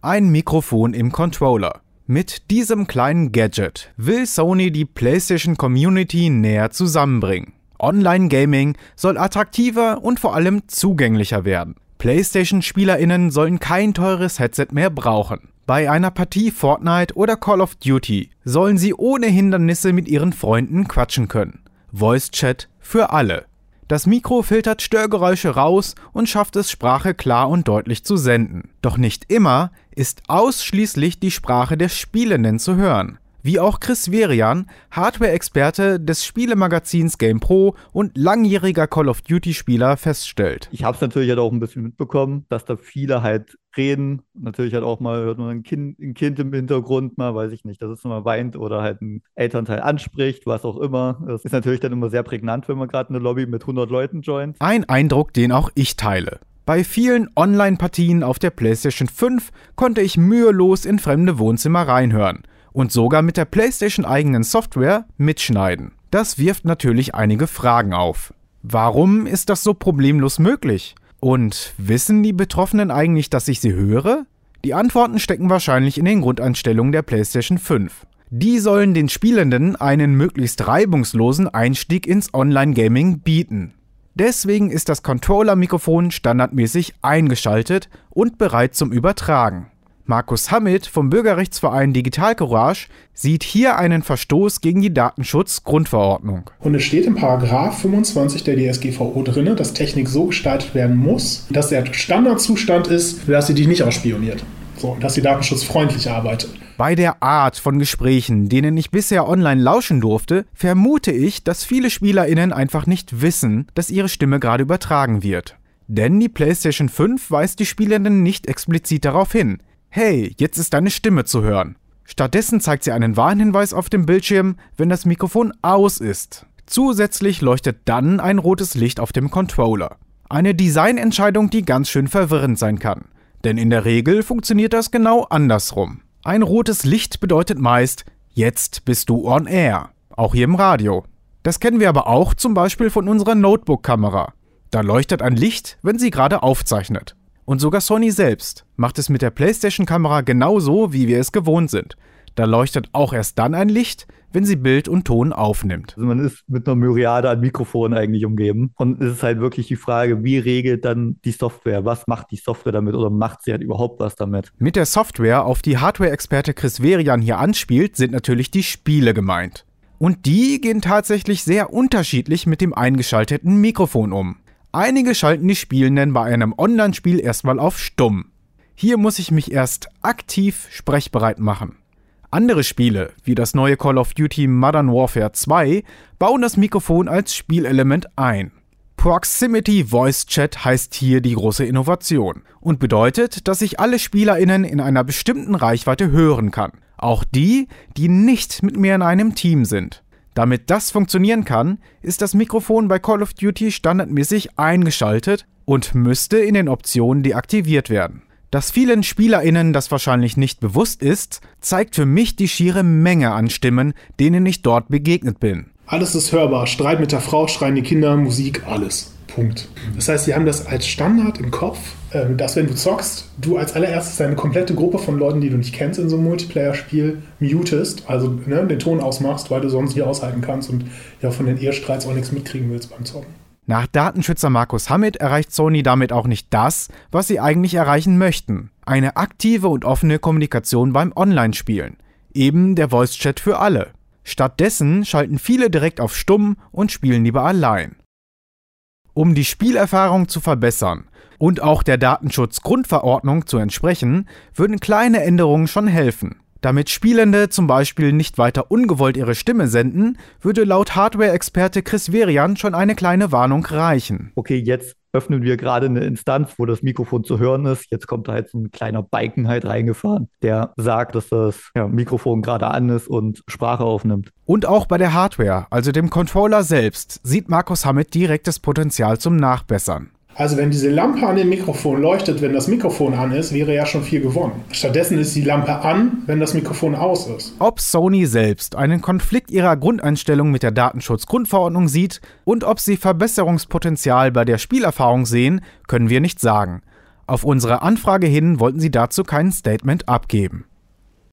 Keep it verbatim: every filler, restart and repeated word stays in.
ein Mikrofon im Controller. Mit diesem kleinen Gadget will Sony die PlayStation-Community näher zusammenbringen. Online-Gaming soll attraktiver und vor allem zugänglicher werden. PlayStation-SpielerInnen sollen kein teures Headset mehr brauchen. Bei einer Partie Fortnite oder Call of Duty sollen sie ohne Hindernisse mit ihren Freunden quatschen können. Voice Chat für alle. Das Mikro filtert Störgeräusche raus und schafft es, Sprache klar und deutlich zu senden. Doch nicht immer ist ausschließlich die Sprache der Spielenden zu hören. Wie auch Chris Verian, Hardware-Experte des Spielemagazins GamePro und langjähriger Call of Duty-Spieler, feststellt. Ich habe es natürlich halt auch ein bisschen mitbekommen, dass da viele halt reden. Natürlich halt auch mal hört man ein Kind, ein Kind im Hintergrund mal, weiß ich nicht, dass es mal weint oder halt ein Elternteil anspricht, was auch immer. Das ist natürlich dann immer sehr prägnant, wenn man gerade eine Lobby mit hundert Leuten joint. Ein Eindruck, den auch ich teile. Bei vielen Online-Partien auf der PlayStation fünf konnte ich mühelos in fremde Wohnzimmer reinhören und sogar mit der PlayStation-eigenen Software mitschneiden. Das wirft natürlich einige Fragen auf. Warum ist das so problemlos möglich? Und wissen die Betroffenen eigentlich, dass ich sie höre? Die Antworten stecken wahrscheinlich in den Grundeinstellungen der PlayStation fünf. Die sollen den Spielenden einen möglichst reibungslosen Einstieg ins Online-Gaming bieten. Deswegen ist das Controller-Mikrofon standardmäßig eingeschaltet und bereit zum Übertragen. Markus Hammit vom Bürgerrechtsverein Digital Courage sieht hier einen Verstoß gegen die Datenschutzgrundverordnung. Und es steht im Paragraph fünfundzwanzig der D S G V O drin, dass Technik so gestaltet werden muss, dass der Standardzustand ist, dass sie dich nicht ausspioniert. So, dass sie datenschutzfreundlich arbeitet. Bei der Art von Gesprächen, denen ich bisher online lauschen durfte, vermute ich, dass viele SpielerInnen einfach nicht wissen, dass ihre Stimme gerade übertragen wird. Denn die PlayStation fünf weist die Spielenden nicht explizit darauf hin: Hey, jetzt ist deine Stimme zu hören. Stattdessen zeigt sie einen Warnhinweis auf dem Bildschirm, wenn das Mikrofon aus ist. Zusätzlich leuchtet dann ein rotes Licht auf dem Controller. Eine Designentscheidung, die ganz schön verwirrend sein kann. Denn in der Regel funktioniert das genau andersrum. Ein rotes Licht bedeutet meist, jetzt bist du on air. Auch hier im Radio. Das kennen wir aber auch zum Beispiel von unserer Notebook-Kamera. Da leuchtet ein Licht, wenn sie gerade aufzeichnet. Und sogar Sony selbst macht es mit der PlayStation-Kamera genauso, wie wir es gewohnt sind. Da leuchtet auch erst dann ein Licht, wenn sie Bild und Ton aufnimmt. Also man ist mit einer Myriade an Mikrofonen eigentlich umgeben. Und es ist halt wirklich die Frage, wie regelt dann die Software? Was macht die Software damit oder macht sie halt überhaupt was damit? Mit der Software, auf die Hardware-Experte Chris Verian hier anspielt, sind natürlich die Spiele gemeint. Und die gehen tatsächlich sehr unterschiedlich mit dem eingeschalteten Mikrofon um. Einige schalten die Spielenden bei einem Online-Spiel erstmal auf Stumm. Hier muss ich mich erst aktiv sprechbereit machen. Andere Spiele, wie das neue Call of Duty Modern Warfare zwei, bauen das Mikrofon als Spielelement ein. Proximity Voice Chat heißt hier die große Innovation und bedeutet, dass ich alle SpielerInnen in einer bestimmten Reichweite hören kann. Auch die, die nicht mit mir in einem Team sind. Damit das funktionieren kann, ist das Mikrofon bei Call of Duty standardmäßig eingeschaltet und müsste in den Optionen deaktiviert werden. Dass vielen SpielerInnen das wahrscheinlich nicht bewusst ist, zeigt für mich die schiere Menge an Stimmen, denen ich dort begegnet bin. Alles ist hörbar. Streit mit der Frau, schreien die Kinder, Musik, alles. Punkt. Das heißt, sie haben das als Standard im Kopf, dass wenn du zockst, du als allererstes deine komplette Gruppe von Leuten, die du nicht kennst in so einem Multiplayer-Spiel, mutest, also ne, den Ton ausmachst, weil du sonst nicht aushalten kannst und ja von den Ehestreits auch nichts mitkriegen willst beim Zocken. Nach Datenschützer Markus Hammit erreicht Sony damit auch nicht das, was sie eigentlich erreichen möchten. Eine aktive und offene Kommunikation beim Online-Spielen. Eben der Voice-Chat für alle. Stattdessen schalten viele direkt auf Stumm und spielen lieber allein. Um die Spielerfahrung zu verbessern und auch der Datenschutzgrundverordnung zu entsprechen, würden kleine Änderungen schon helfen. Damit Spielende zum Beispiel nicht weiter ungewollt ihre Stimme senden, würde laut Hardware-Experte Chris Verian schon eine kleine Warnung reichen. Okay, jetzt öffnen wir gerade eine Instanz, wo das Mikrofon zu hören ist. Jetzt kommt da halt so ein kleiner Balken halt reingefahren, der sagt, dass das ja, Mikrofon gerade an ist und Sprache aufnimmt. Und auch bei der Hardware, also dem Controller selbst, sieht Markus Hammit direktes Potenzial zum Nachbessern. Also wenn diese Lampe an dem Mikrofon leuchtet, wenn das Mikrofon an ist, wäre ja schon viel gewonnen. Stattdessen ist die Lampe an, wenn das Mikrofon aus ist. Ob Sony selbst einen Konflikt ihrer Grundeinstellung mit der Datenschutzgrundverordnung sieht und ob sie Verbesserungspotenzial bei der Spielerfahrung sehen, können wir nicht sagen. Auf unsere Anfrage hin wollten sie dazu kein Statement abgeben.